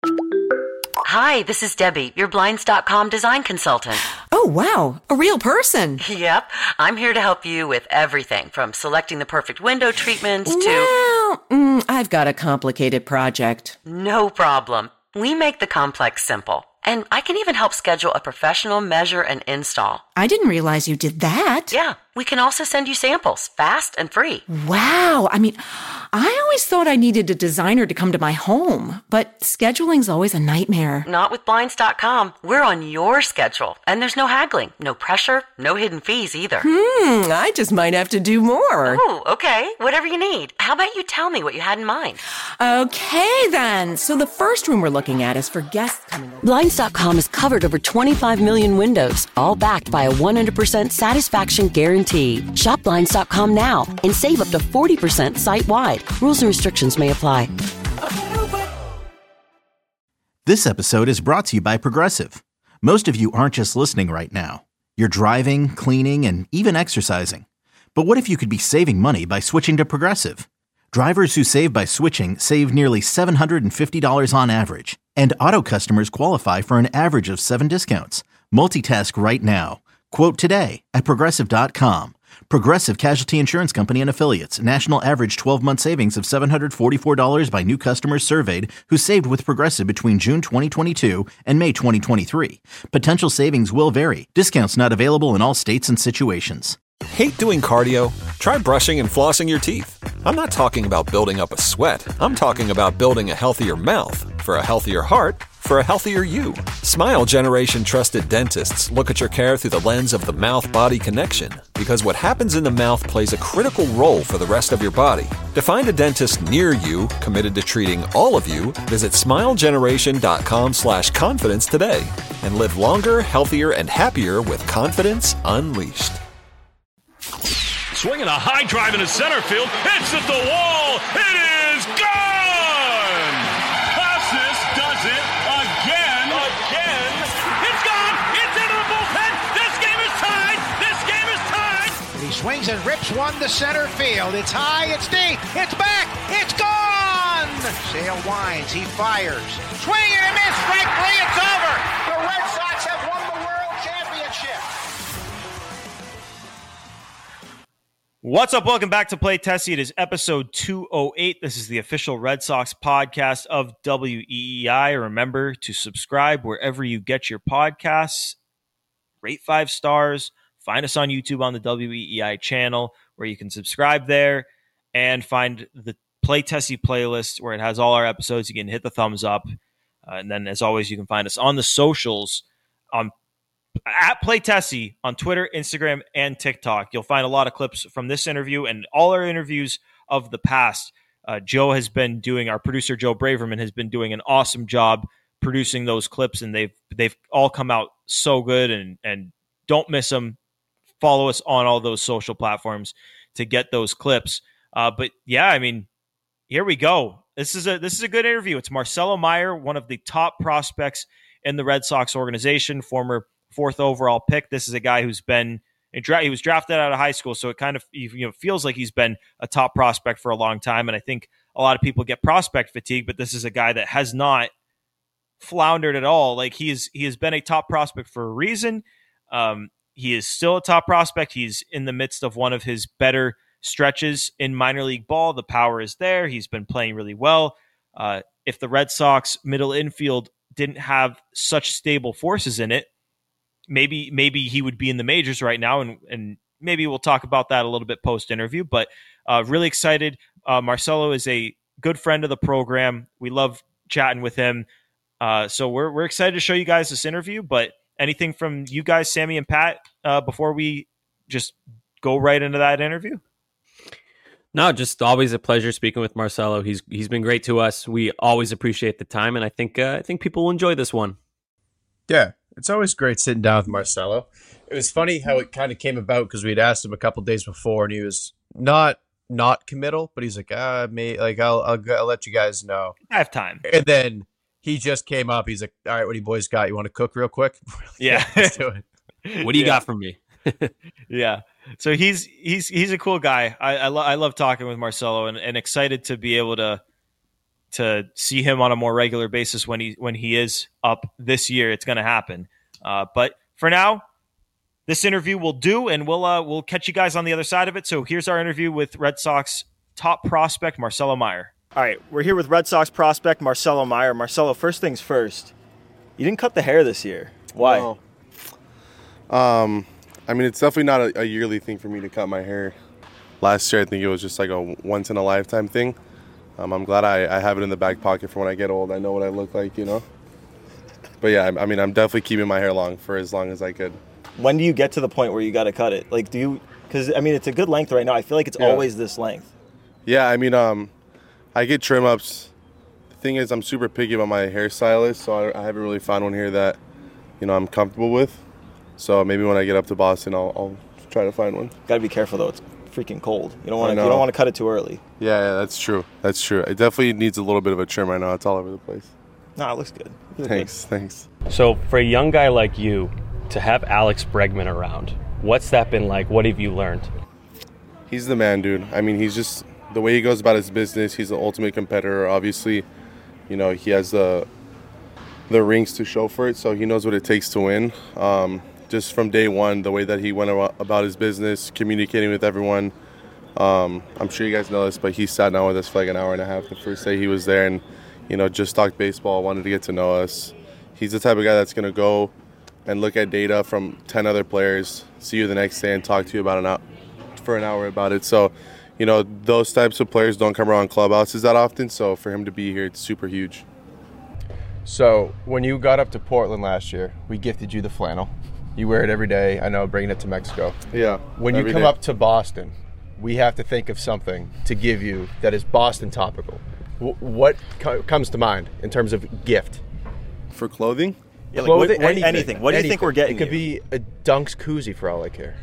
Hi, this is Debbie, your Blinds.com design consultant. Oh, wow. A real person. Yep. I'm here to help you with everything from selecting the perfect window treatments to... Well, I've got a complicated project. No problem. We make the complex simple. And I can even help schedule a professional measure and install. I didn't realize you did that. Yeah, we can also send you samples, fast and free. Wow. I always thought I needed a designer to come to my home, but scheduling's always a nightmare. Not with Blinds.com. We're on your schedule, and there's no haggling, no pressure, no hidden fees either. I just might have to do more. Oh, okay. Whatever you need. How about you tell me what you had in mind? Okay, then. So the first room we're looking at is for guests coming over. Blinds.com has covered over 25 million windows, all backed by a 100% satisfaction guarantee. Shop Blinds.com now and save up to 40% site-wide. Rules and restrictions may apply. This episode is brought to you by Progressive. Most of you aren't just listening right now. You're driving, cleaning, and even exercising. But what if you could be saving money by switching to Progressive? Drivers who save by switching save nearly $750 on average. And auto customers qualify for an average of 7 discounts. Multitask right now. Quote today at Progressive.com. Progressive Casualty Insurance Company and Affiliates. National average 12-month savings of $744 by new customers surveyed who saved with Progressive between June 2022 and May 2023. Potential savings will vary. Discounts not available in all states and situations. Hate doing cardio? Try brushing and flossing your teeth. I'm not talking about building up a sweat. I'm talking about building a healthier mouth. For a healthier heart, for a healthier you. Smile Generation trusted dentists look at your care through the lens of the mouth-body connection, because what happens in the mouth plays a critical role for the rest of your body. To find a dentist near you committed to treating all of you, visit smilegeneration.com/confidence today and live longer, healthier, and happier with confidence unleashed. Swinging a high drive into center field. Hits at the wall. It is gone! Casas does it again. It's gone! It's into the bullpen! This game is tied! This game is tied! He swings and rips one to center field. It's high, it's deep, it's back, it's gone! Sale winds, he fires. Swing and a miss, strike three, it's over! The Red Sox have won the World Championship! What's up? Welcome back to Play Tessie. It is episode 208. This is the official Red Sox podcast of WEEI. Remember to subscribe wherever you get your podcasts. Rate 5 stars. Find us on YouTube on the WEEI channel where you can subscribe there and find the Play Tessie playlist where it has all our episodes. You can hit the thumbs up. And then, as always, you can find us on the socials at Play Tessie on Twitter, Instagram, and TikTok. You'll find a lot of clips from this interview and all our interviews of the past. Joe has been doing, our producer Joe Braverman has been doing an awesome job producing those clips, and they've all come out so good. And don't miss them. Follow us on all those social platforms to get those clips. But yeah, I mean, here we go. This is a good interview. It's Marcelo Meyer, one of the top prospects in the Red Sox organization, former 4th overall pick. This is a guy who's been he was drafted out of high school, so it kind of feels like he's been a top prospect for a long time. And I think a lot of people get prospect fatigue, but this is a guy that has not floundered at all. Like he has been a top prospect for a reason. He is still a top prospect. He's in the midst of one of his better stretches in minor league ball. The power is there. He's been playing really well. If the Red Sox middle infield didn't have such stable forces in it, maybe he would be in the majors right now, and maybe we'll talk about that a little bit post-interview, but really excited. Marcelo is a good friend of the program. We love chatting with him. So we're excited to show you guys this interview, but anything from you guys, Sammy and Pat, before we just go right into that interview? No, just always a pleasure speaking with Marcelo. He's been great to us. We always appreciate the time, and I think people will enjoy this one. Yeah, it's always great sitting down with Marcelo. It was funny how it kind of came about because we'd asked him a couple days before, and he was not committal, but he's like, I'll let you guys know. I have time. And then he just came up. He's like, all right, what do you boys got? You want to cook real quick? Yeah. Let's do it. What do you got from me? Yeah. So he's a cool guy. I love talking with Marcelo and excited to be able to to see him on a more regular basis when he is up this year. It's going to happen. But for now, this interview will do, and we'll catch you guys on the other side of it. So here's our interview with Red Sox top prospect Marcelo Meyer. All right, we're here with Red Sox prospect Marcelo Meyer. Marcelo, first things first, you didn't cut the hair this year. Why? No. I mean, it's definitely not a yearly thing for me to cut my hair. Last year, I think it was just like a once-in-a-lifetime thing. I'm glad I have it in the back pocket for when I get old. I know what I look like, you know? But yeah, I mean, I'm definitely keeping my hair long for as long as I could. When do you get to the point where you got to cut it? Like, because, I mean, it's a good length right now. I feel like it's always this length. Yeah, I mean, I get trim ups. The thing is, I'm super picky about my hairstylist, so I haven't really found one here that, you know, I'm comfortable with. So maybe when I get up to Boston, I'll try to find one. Got to be careful though; it's freaking cold. You don't want to cut it too early. Yeah, that's true. That's true. It definitely needs a little bit of a trim right now. It's all over the place. No, it looks good. Thanks. So for a young guy like you to have Alex Bregman around, what's that been like? What have you learned? He's the man, dude. I mean, he's just the way he goes about his business. He's the ultimate competitor. Obviously, you know, he has the rings to show for it, so he knows what it takes to win. Just from day one, the way that he went about his business, communicating with everyone. I'm sure you guys know this, but he sat down with us for like an hour and a half the first day he was there, and you know, just talked baseball, wanted to get to know us. He's the type of guy that's going to go and look at data from 10 other players, see you the next day and talk to you for an hour about it. So, you know, those types of players don't come around clubhouses that often, so for him to be here, it's super huge. So when you got up to Portland last year, we gifted you the flannel. You wear it every day. I know, bringing it to Mexico. Yeah. When you come up to Boston, we have to think of something to give you that is Boston topical. What comes to mind in terms of gift? For clothing? Yeah, like anything. What do you think we're getting? It could be a Dunks koozie for all I care.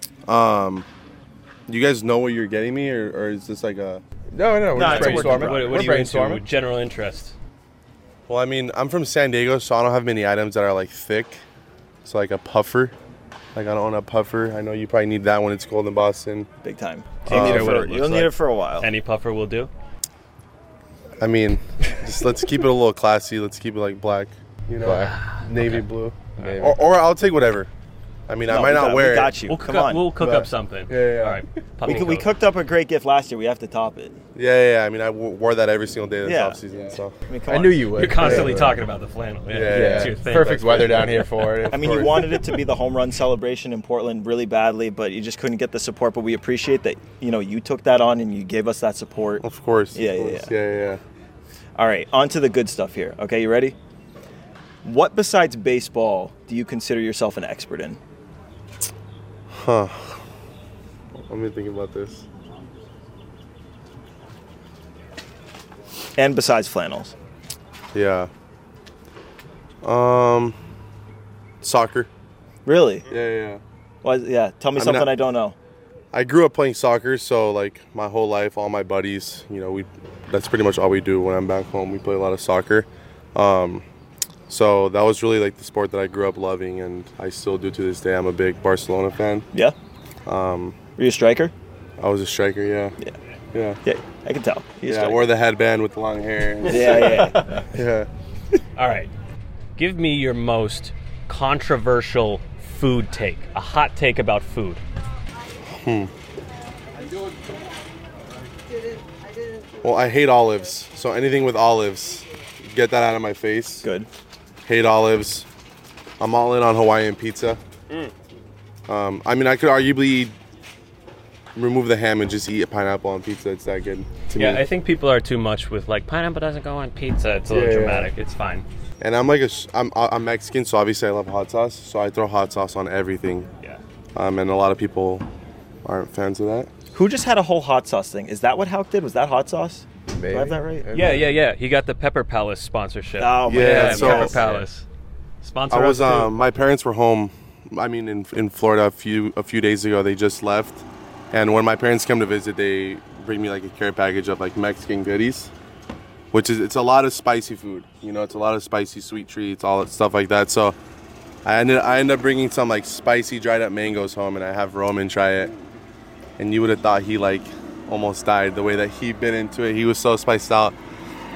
Do you guys know what you're getting me, or is this like a... No, we're just brainstorming. What are you into? General interest? Well, I mean, I'm from San Diego, so I don't have many items that are like thick. So like a puffer. Like I don't own a puffer. I know you probably need that when it's cold in Boston. Big time. You'll need it for a while. Any puffer will do? I mean, just let's keep it a little classy. Let's keep it like black, you know, black. Navy blue. Maybe. Or I'll take whatever. I mean, I might not wear it. We got you. We'll cook up something. Yeah. All right. We cooked up a great gift last year. We have to top it. Yeah. I mean, I wore that every single day this offseason. So I knew you would. You're constantly talking about the flannel. Yeah. It's your thing. Perfect weather down here for it. I mean, you wanted it to be the home run celebration in Portland really badly, but you just couldn't get the support. But we appreciate that, you know, you took that on and you gave us that support. Of course. Yeah. All right, on to the good stuff here. Okay, you ready? What besides baseball do you consider yourself an expert in? Let me think about this. And besides flannels? Yeah. Soccer. Really? Yeah. Well, yeah. Tell me something I don't know. I grew up playing soccer, so like my whole life, all my buddies, you know, that's pretty much all we do when I'm back home. We play a lot of soccer. So that was really like the sport that I grew up loving, and I still do to this day. I'm a big Barcelona fan. Yeah? Were you a striker? I was a striker, yeah. Yeah, I can tell. I wore the headband with the long hair. Yeah. All right. Give me your most controversial food take, a hot take about food. Well, I hate olives, so anything with olives, get that out of my face. Good. Hate olives. I'm all in on Hawaiian pizza. I mean, I could arguably remove the ham and just eat a pineapple on pizza. It's that good to me. Yeah, I think people are too much with like pineapple doesn't go on pizza. It's a little dramatic. It's fine. And I'm like I'm Mexican, so obviously I love hot sauce. So I throw hot sauce on everything. Yeah. And a lot of people aren't fans of that. Who just had a whole hot sauce thing? Is that what Houck did? Was that hot sauce? Maybe. Do I have that right? Yeah. He got the Pepper Palace sponsorship. Oh, my God. So, Pepper Palace. Sponsor us too. My parents were home. I mean, in Florida a few days ago. They just left, and when my parents come to visit, they bring me like a care package of like Mexican goodies, it's a lot of spicy food. You know, it's a lot of spicy sweet treats, all that stuff like that. So I ended up bringing some like spicy dried up mangoes home, and I have Roman try it, and you would have thought he like almost died the way that he bit into it. He was so spiced out.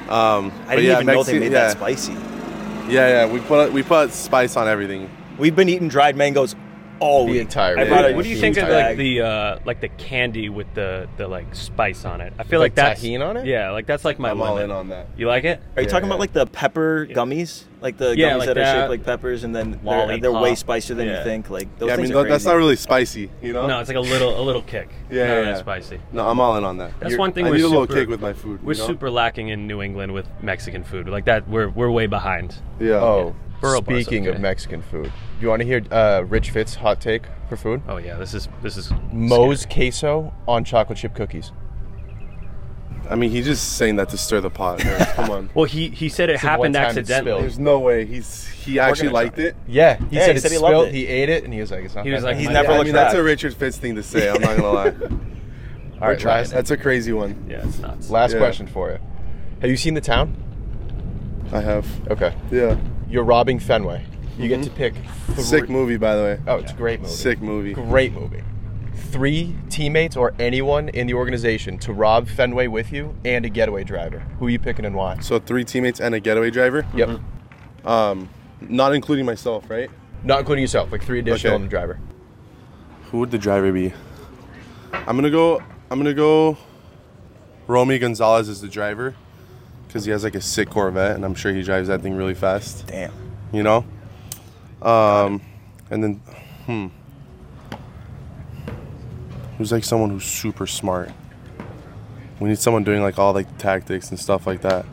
I didn't even know they made that spicy. Yeah. We put spice on everything. We've been eating dried mangoes all week. Entire What do you think of like the candy with the like spice on it? I feel like that's tahini on it. Yeah, like that's like my I'm limit. all in on that. You like it? Are you talking about like the pepper gummies? Like the gummies like that are that. shaped like peppers, and then they're Lollipop. way spicier than you think. Like those Yeah, I things mean are crazy. that's not really spicy, you know. No, it's like a little kick. Yeah, Not yeah, really yeah. spicy. No, I'm all in on that. That's one thing I we're need a little super- kick with my food. We're super lacking in New England with Mexican food. Like that, we're way behind. Yeah. Oh, Burro bus, speaking okay. of Mexican food, do you want to hear Rich Fitz' hot take for food? Oh yeah, this is Moe's scary. queso on chocolate chip cookies. I mean, he's just saying that to stir the pot. Man. Come on. Well, he said it It's the happened one time it accidentally. spilled. There's no way he actually liked it. Yeah, he said he it said he spilled. loved it. He ate it, and he was like, "It's not." He was that like, bad." He's my never God. I looked mean, that's back. a Richard Fitz thing to say. I'm not gonna lie. All right, That's a crazy one. Yeah, it's nuts. last Yeah. question for you. Have you seen The Town? I have. Okay. Yeah. You're robbing Fenway. You get to pick Sick movie, by the way. Oh, it's a great movie. Sick movie. Great movie. 3 teammates or anyone in the organization to rob Fenway with you and a getaway driver. Who are you picking and why? So 3 teammates and a getaway driver. Yep. Not including myself, right? Not including yourself, like 3 additional Okay. and the driver. Who would the driver be? I'm gonna go. Romy Gonzalez is the driver because he has like a sick Corvette, and I'm sure he drives that thing really fast. Damn. You know. And then, who's like someone who's super smart? We need someone doing like all like tactics and stuff like that.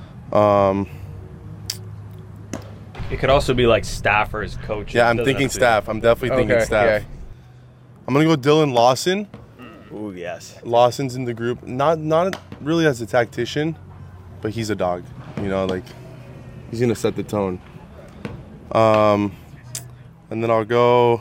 It could also be like staffers, coaches. Yeah, I'm Doesn't thinking have to be- staff. I'm definitely thinking Okay, staff. yeah. I'm gonna go Dylan Lawson. Ooh, yes. Lawson's in the group. Not really as a tactician, but he's a dog. You know, like he's gonna set the tone. And then I'll go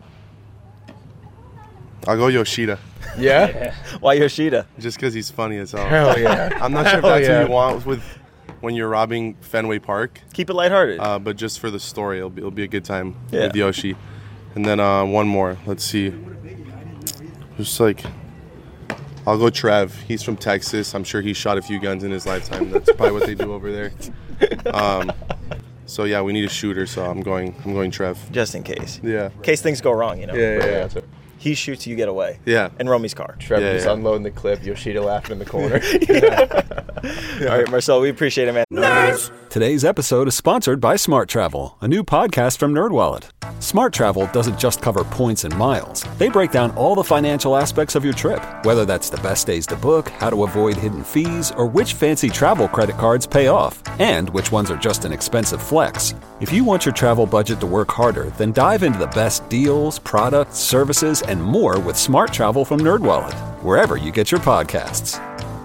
Yoshida. Yeah? Why Yoshida? Just because he's funny as hell. Hell yeah. I'm not sure if Hell that's yeah. what you want with when you're robbing Fenway Park. Keep it lighthearted. But just for the story, it'll be a good time Yeah. with Yoshi. And then one more. Let's see. Just like, I'll go Trev. He's from Texas. I'm sure he shot a few guns in his lifetime. That's probably what they do over there. So yeah, we need a shooter. So I'm going Trev. Just in case. Yeah. In case things go wrong, you know. Yeah. That's it. He shoots, you get away. Yeah. In Romy's car. Trevor Yeah, just yeah. unloading the clip, Yoshida laughing in the corner. All right, Marcel, we appreciate it, man. Today's episode is sponsored by Smart Travel, a new podcast from NerdWallet. Smart Travel doesn't just cover points and miles. They break down all the financial aspects of your trip, whether that's the best days to book, how to avoid hidden fees, or which fancy travel credit cards pay off, and which ones are just an expensive flex. If you want your travel budget to work harder, then dive into the best deals, products, services, and more with Smart Travel from NerdWallet, wherever you get your podcasts.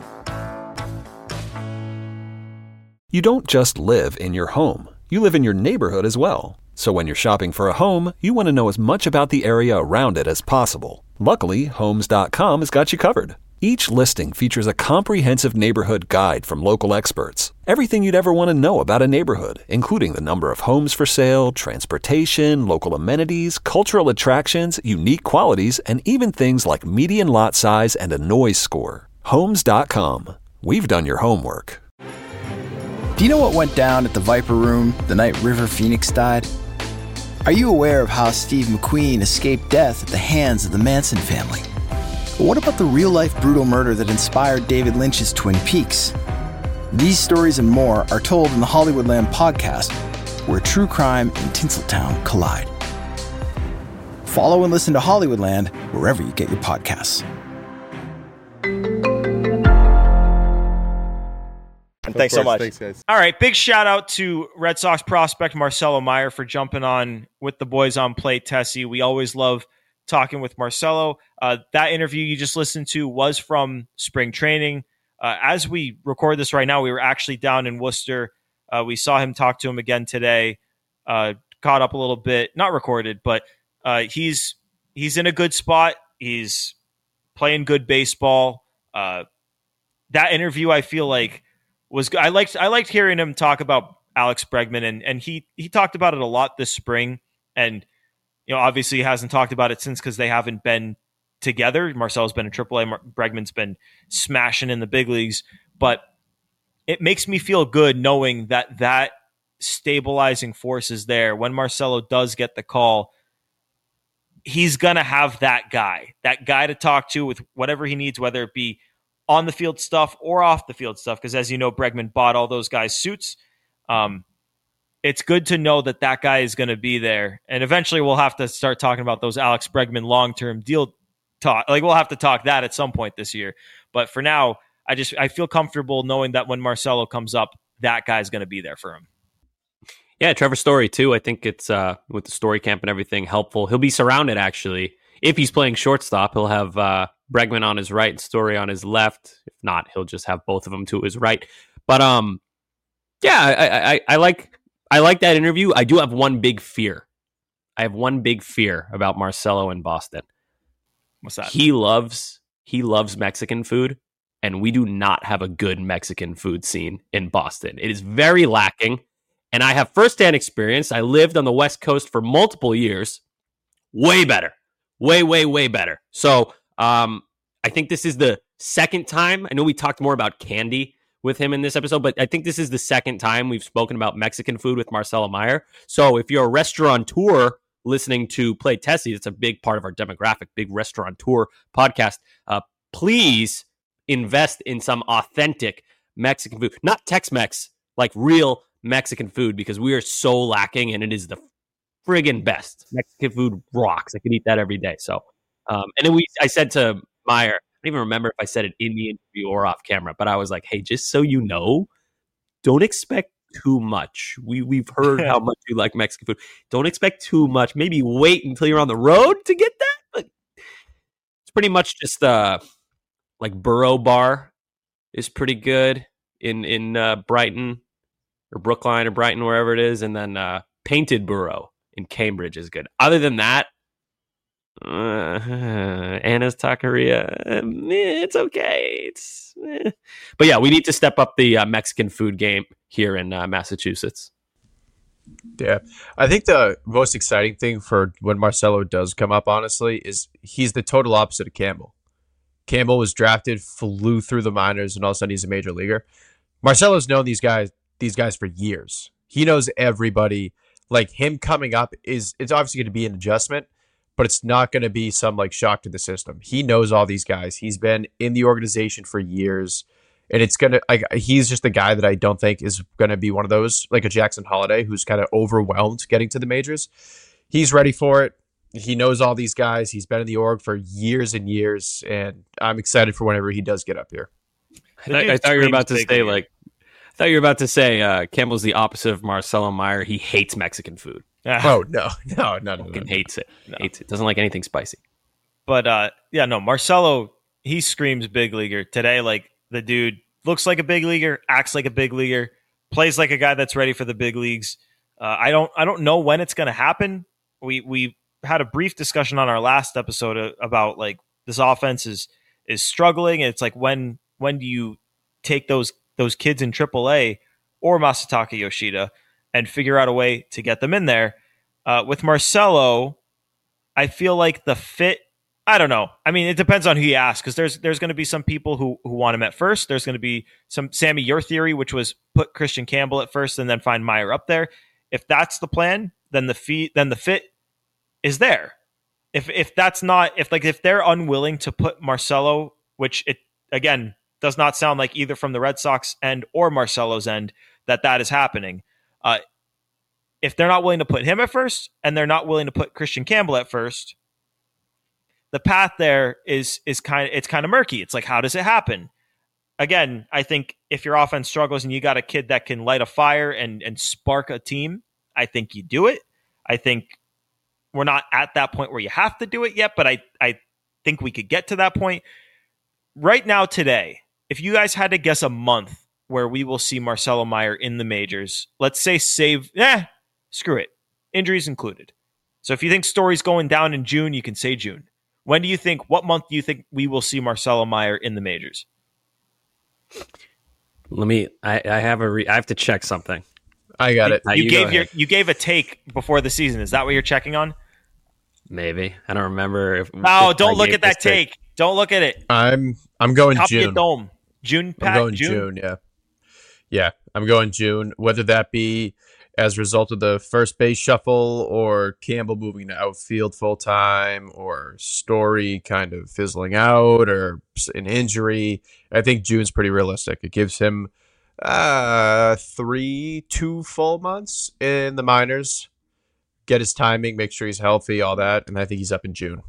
You don't just live in your home. You live in your neighborhood as well. So when you're shopping for a home, you want to know as much about the area around it as possible. Luckily, Homes.com has got you covered. Each listing features a comprehensive neighborhood guide from local experts. Everything you'd ever want to know about a neighborhood, including the number of homes for sale, transportation, local amenities, cultural attractions, unique qualities, and even things like median lot size and a noise score. Homes.com. We've done your homework. Do you know what went down at the Viper Room the night River Phoenix died? Are you aware of how Steve McQueen escaped death at the hands of the Manson family? But what about the real-life brutal murder that inspired David Lynch's Twin Peaks? These stories and more are told in the Hollywoodland podcast, where true crime and Tinseltown collide. Follow and listen to Hollywoodland wherever you get your podcasts. And thanks so much. Thanks, guys. All right, big shout out to Red Sox prospect Marcelo Meyer for jumping on with the boys on Play Tessie. We always love talking with Marcelo. That interview you just listened to was from spring training. As we record this right now, we were actually down in Worcester. We saw him, talk to him again today. Caught up a little bit, not recorded, but he's in a good spot. He's playing good baseball. That interview, I feel like, was I liked hearing him talk about Alex Bregman, and he talked about it a lot this spring, and obviously he hasn't talked about it since because they haven't been together. Marcel's been in AAA, Bregman's been smashing in the big leagues, but it makes me feel good knowing that stabilizing force is there. When Marcelo does get the call, he's going to have that guy to talk to with whatever he needs, whether it be on the field stuff or off the field stuff. Because as you know, Bregman bought all those guys suits. It's good to know that guy is going to be there. And eventually we'll have to start talking about those Alex Bregman long-term deal talk. Like, we'll have to talk that at some point this year. But for now, I feel comfortable knowing that when Marcelo comes up, that guy's going to be there for him. Yeah, Trevor Story too. I think it's with the Story camp and everything helpful. He'll be surrounded actually. If he's playing shortstop, he'll have Bregman on his right and Story on his left. If not, he'll just have both of them to his right. But yeah, I like that interview. I do have one big fear. I have one big fear about Marcelo in Boston. What's that? He loves Mexican food, and we do not have a good Mexican food scene in Boston. It is very lacking. And I have firsthand experience. I lived on the West Coast for multiple years. Way better. Way better. So I think this is the second time. I know we talked more about candy with him in this episode, but I think this is the second time we've spoken about Mexican food with Marcelo Meyer. So if you're a restaurateur listening to Play Tessie, it's a big part of our demographic, big restaurateur podcast. Please invest in some authentic Mexican food, not Tex-Mex, like real Mexican food, because we are so lacking, and it is the friggin' best. Mexican food rocks. I could eat that every day. So, and then I said to Meyer, I don't even remember if I said it in the interview or off camera, but I was like, hey, just so you know, don't expect too much. We've heard how much you like Mexican food. Don't expect too much. Maybe wait until you're on the road to get that. But it's pretty much just like Burro Bar is pretty good in Brighton or Brookline or Brighton, wherever it is. And then Painted Burro in Cambridge is good. Other than that, Anna's Taqueria, it's okay. But yeah, we need to step up the Mexican food game here in Massachusetts. Yeah, I think the most exciting thing for when Marcelo does come up, honestly, is he's the total opposite of Campbell. Campbell was drafted, flew through the minors, and all of a sudden he's a major leaguer. Marcelo's known these guys for years. He knows everybody. Like, him coming up it's obviously going to be an adjustment, but it's not going to be some like shock to the system. He knows all these guys. He's been in the organization for years, and it's going to, like, he's just a guy that I don't think is going to be one of those, like a Jackson Holiday, who's kind of overwhelmed getting to the majors. He's ready for it. He knows all these guys. He's been in the org for years and years, and I'm excited for whenever he does get up here. I thought you were about to say, like, Campbell's the opposite of Marcelo Meyer. He hates Mexican food. Oh, no. Hates it. No. Hates it. Doesn't like anything spicy. But Marcelo, he screams big leaguer. Today, like, the dude looks like a big leaguer, acts like a big leaguer, plays like a guy that's ready for the big leagues. I don't know when it's going to happen. We had a brief discussion on our last episode about, like, this offense is struggling, and it's like, when do you take those kids in AAA or Masataka Yoshida and figure out a way to get them in there? With Marcelo, I feel like the fit, I don't know. I mean, it depends on who you ask, because there's going to be some people who want him at first. There's going to be some, Sammy, your theory, which was put Christian Campbell at first and then find Meyer up there. If that's the plan, then the fit is there. If that's not, if they're unwilling to put Marcelo, which it again does not sound like either from the Red Sox end or Marcelo's end that is happening. If they're not willing to put him at first and they're not willing to put Christian Campbell at first, the path there is kind of murky. It's like, how does it happen? Again, I think if your offense struggles and you got a kid that can light a fire and spark a team, I think you do it. I think we're not at that point where you have to do it yet, but I think we could get to that point. Right now, today, if you guys had to guess a month where we will see Marcelo Meyer in the majors, let's say screw it, injuries included. So if you think Story's going down in June, you can say June. What month do you think we will see Marcelo Meyer in the majors? I have to check something. I got it. You gave a take before the season. Is that what you're checking on? Maybe. I don't remember. Don't look at that take. Don't look at it. I'm going Copy June. A dome. June, Pat? I'm going June, yeah. Yeah, I'm going June, whether that be as a result of the first base shuffle or Campbell moving to outfield full time or Story kind of fizzling out or an injury. I think June's pretty realistic. It gives him 2 full months in the minors, get his timing, make sure he's healthy, all that, and I think he's up in June.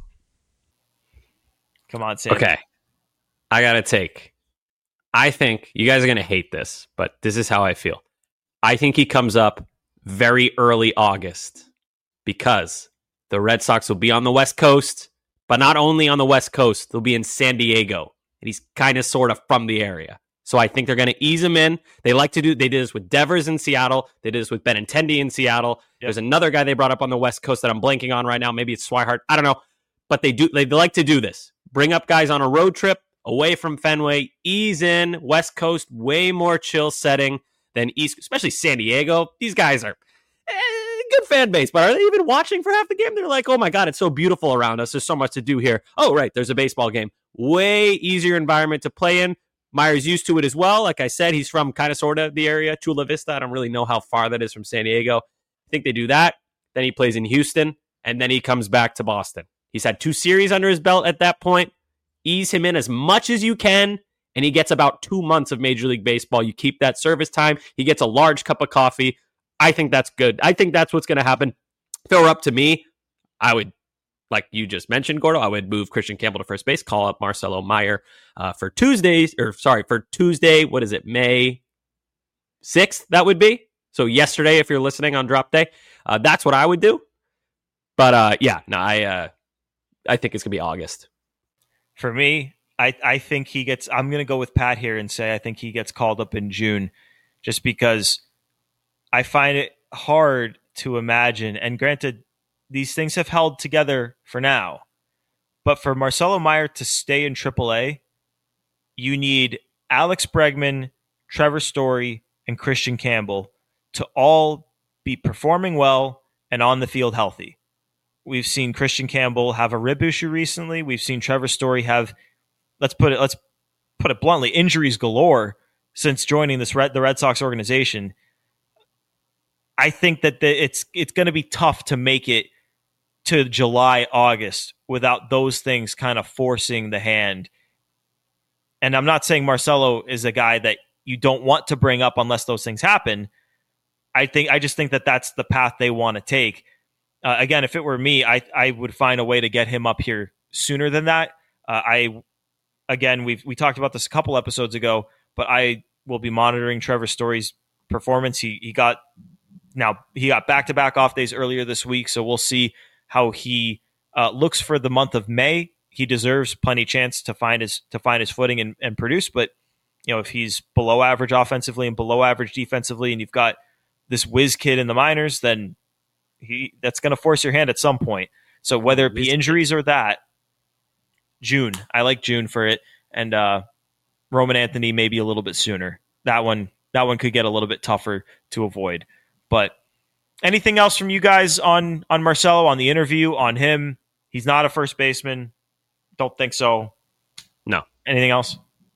Come on, Sam. Okay. I got to take. I think you guys are going to hate this, but this is how I feel. I think he comes up very early August because the Red Sox will be on the West Coast, but not only on the West Coast, they'll be in San Diego, and he's kind of sort of from the area. So I think they're going to ease him in. They did this with Devers in Seattle. They did this with Benintendi in Seattle. Yep. There's another guy they brought up on the West Coast that I'm blanking on right now. Maybe it's Swihart. I don't know. But they like to do this. Bring up guys on a road trip away from Fenway, ease in. West Coast, way more chill setting than East, especially San Diego. These guys are good fan base, but are they even watching for half the game? They're like, oh my God, it's so beautiful around us. There's so much to do here. Oh, right, there's a baseball game. Way easier environment to play in. Meyer's used to it as well. Like I said, he's from kind of sort of the area, Chula Vista. I don't really know how far that is from San Diego. I think they do that. Then he plays in Houston, and then he comes back to Boston. He's had 2 series under his belt at that point. Ease him in as much as you can, and he gets about 2 months of Major League Baseball. You keep that service time. He gets a large cup of coffee. I think that's good. I think that's what's going to happen. If it were up to me, I would, like you just mentioned, Gordo, I would move Christian Campbell to first base, call up Marcelo Meyer for Tuesday, what is it, May 6th, that would be. So yesterday, if you're listening on drop day, that's what I would do. But I think it's going to be August. For me, I think I'm going to go with Pat here and say I think he gets called up in June just because I find it hard to imagine. And granted, these things have held together for now. But for Marcelo Meyer to stay in AAA, you need Alex Bregman, Trevor Story, and Christian Campbell to all be performing well and on the field healthy. We've seen Christian Campbell have a rib issue recently. We've seen Trevor Story have, let's put it bluntly, injuries galore since joining the Red Sox organization. I think that it's going to be tough to make it to July, August without those things kind of forcing the hand. And I'm not saying Marcelo is a guy that you don't want to bring up unless those things happen. I just think that that's the path they want to take. Again, if it were me, I would find a way to get him up here sooner than that. We talked about this a couple episodes ago, but I will be monitoring Trevor Story's performance. He got back-to-back off days earlier this week, so we'll see how he looks for the month of May. He deserves plenty of chance to find his footing and produce. But if he's below average offensively and below average defensively, and you've got this whiz kid in the minors, then that's going to force your hand at some point. So whether it be injuries or that, June. I like June for it, and Roman Anthony maybe a little bit sooner. That one could get a little bit tougher to avoid. But anything else from you guys on Marcelo, on the interview, on him? He's not a first baseman. Don't think so. No. Anything else?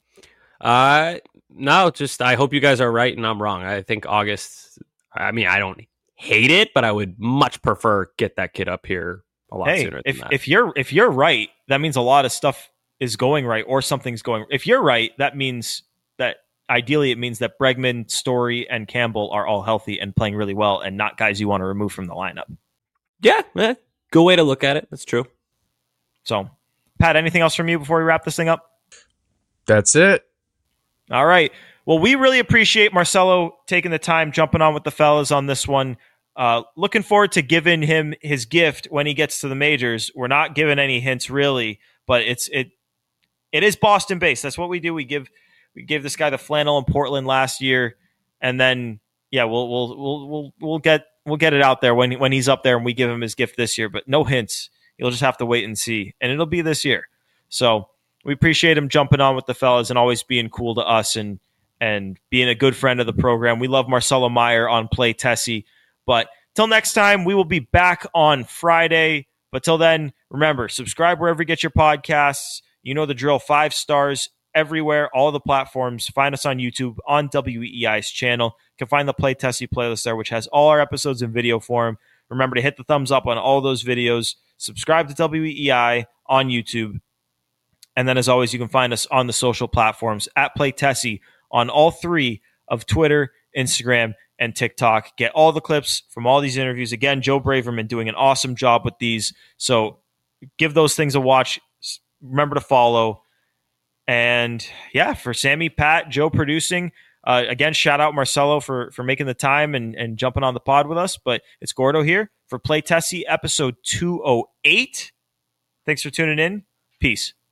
No, just I hope you guys are right and I'm wrong. I think August, I don't hate it, but I would much prefer get that kid up here a lot sooner than that. If you're right, that means a lot of stuff is going right or something's going. If you're right, that means that ideally it means that Bregman, Story, and Campbell are all healthy and playing really well and not guys you want to remove from the lineup. Yeah, good way to look at it. That's true. So, Pat, anything else from you before we wrap this thing up? That's it. All right. Well, we really appreciate Marcelo taking the time, jumping on with the fellas on this one. Looking forward to giving him his gift when he gets to the majors. We're not giving any hints really, but it is Boston based. That's what we do. We gave this guy the flannel in Portland last year, and then we'll get it out there when he's up there and we give him his gift this year. But no hints. You'll just have to wait and see, and it'll be this year. So we appreciate him jumping on with the fellas and always being cool to us and being a good friend of the program. We love Marcelo Meyer on Play Tessie. But till next time, we will be back on Friday. But till then, remember, subscribe wherever you get your podcasts. You know the drill. 5 stars everywhere, all the platforms. Find us on YouTube, on WEEI's channel. You can find the Play Tessie playlist there, which has all our episodes in video form. Remember to hit the thumbs up on all those videos. Subscribe to WEEI on YouTube. And then, as always, you can find us on the social platforms at Play Tessie on all 3 of Twitter, Instagram, and TikTok. Get all the clips from all these interviews. Again, Joe Braverman doing an awesome job with these. So give those things a watch. Remember to follow. And yeah, for Sammy, Pat, Joe producing, again, shout out Marcelo for making the time and jumping on the pod with us. But it's Gordo here for Play Tessie episode 208. Thanks for tuning in. Peace.